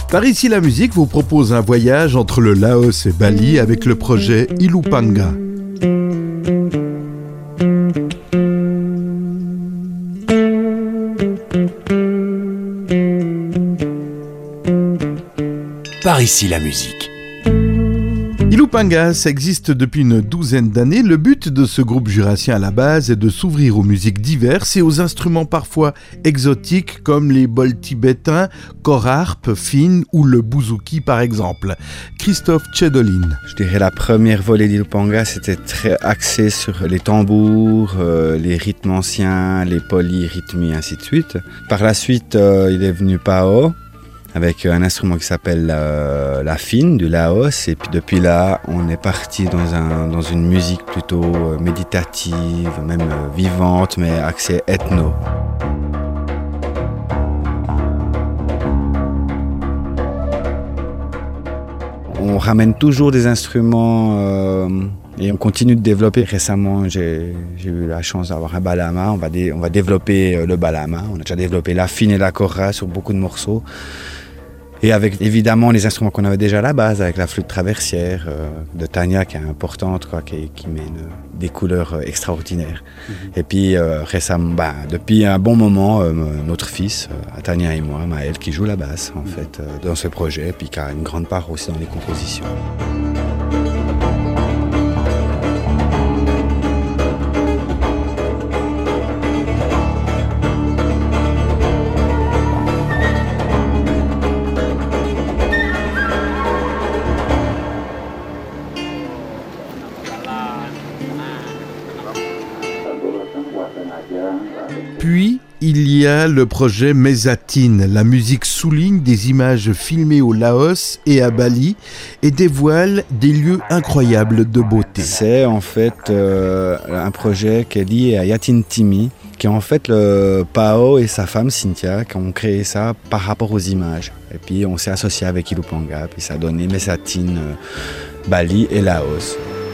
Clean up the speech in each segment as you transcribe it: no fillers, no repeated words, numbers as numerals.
Par ici la musique vous propose un voyage entre le Laos et Bali avec le projet Ilupanga. Par ici la musique. Ilupanga, ça existe depuis une douzaine d'années. Le but de ce groupe jurassien à la base est de s'ouvrir aux musiques diverses et aux instruments parfois exotiques comme les bols tibétains, cor-harpe, fine ou le bouzouki par exemple. Christophe Tchedolin. Je dirais la première volée d'Ilupanga, c'était très axé sur les tambours, les rythmes anciens, les polyrythmies, ainsi de suite. Par la suite, il est venu Pao, avec un instrument qui s'appelle la fine du Laos. Et puis depuis là, on est parti dans une musique plutôt méditative, même vivante, mais axée ethno. On ramène toujours des instruments et on continue de développer. Récemment, j'ai eu la chance d'avoir un balama. On va développer le balama. On a déjà développé la fine et la kora sur beaucoup de morceaux. Et avec évidemment les instruments qu'on avait déjà à la base, avec la flûte traversière de Tania qui est importante, quoi, qui met des couleurs extraordinaires. Et puis récemment, depuis un bon moment, notre fils, Tania et moi, Maël, qui joue la basse en fait dans ce projet, puis qui a une grande part aussi dans les compositions. Puis, il y a le projet Mesatine. La musique souligne des images filmées au Laos et à Bali et dévoile des lieux incroyables de beauté. C'est en fait un projet qui est lié à Yatin Timi, qui est en fait le Pao et sa femme Cynthia qui ont créé ça par rapport aux images. Et puis on s'est associé avec Ilupanga, puis ça a donné Mesatine, Bali et Laos.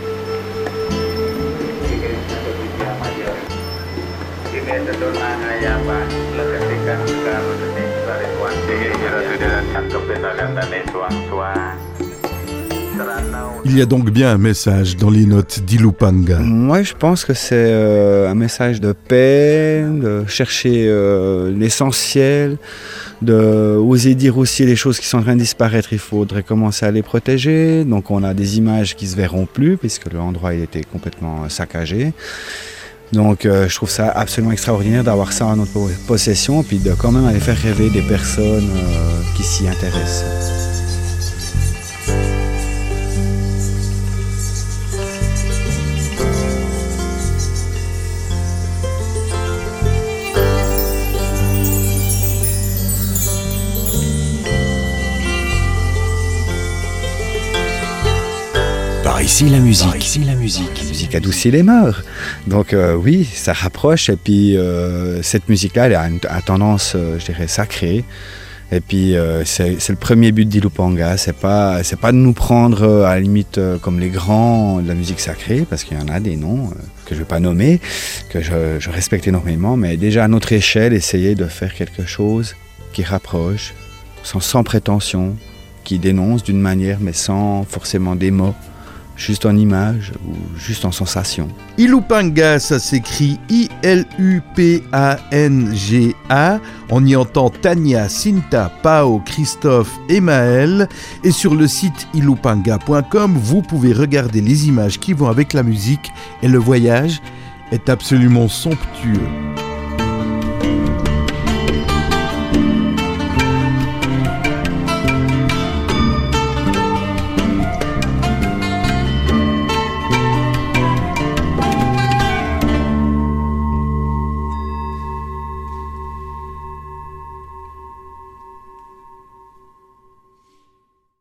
Il y a donc bien un message dans les notes d'Ilupanga. Moi, je pense que c'est un message de paix, de chercher l'essentiel, d'oser dire aussi les choses qui sont en train de disparaître. Il faudrait commencer à les protéger. Donc, on a des images qui ne se verront plus puisque l'endroit il était complètement saccagé. Donc je trouve ça absolument extraordinaire d'avoir ça en notre possession et puis de quand même aller faire rêver des personnes qui s'y intéressent. Par ici la musique. Par ici la musique. La musique adoucit les mœurs. Donc oui, ça rapproche. Et puis cette musique-là, elle a une tendance, je dirais, sacrée. Et puis c'est le premier but d'Ilupanga. C'est pas de nous prendre à la limite comme les grands de la musique sacrée, parce qu'il y en a des noms que je vais pas nommer, que je respecte énormément. Mais déjà à notre échelle, essayer de faire quelque chose qui rapproche, sans prétention, qui dénonce d'une manière, mais sans forcément des mots. Juste en image ou juste en sensation. Ilupanga, ça s'écrit I-L-U-P-A-N-G-A. On y entend Tania, Cinta, Pao, Christophe et Maël. Et sur le site ilupanga.com, vous pouvez regarder les images qui vont avec la musique. Et le voyage est absolument somptueux.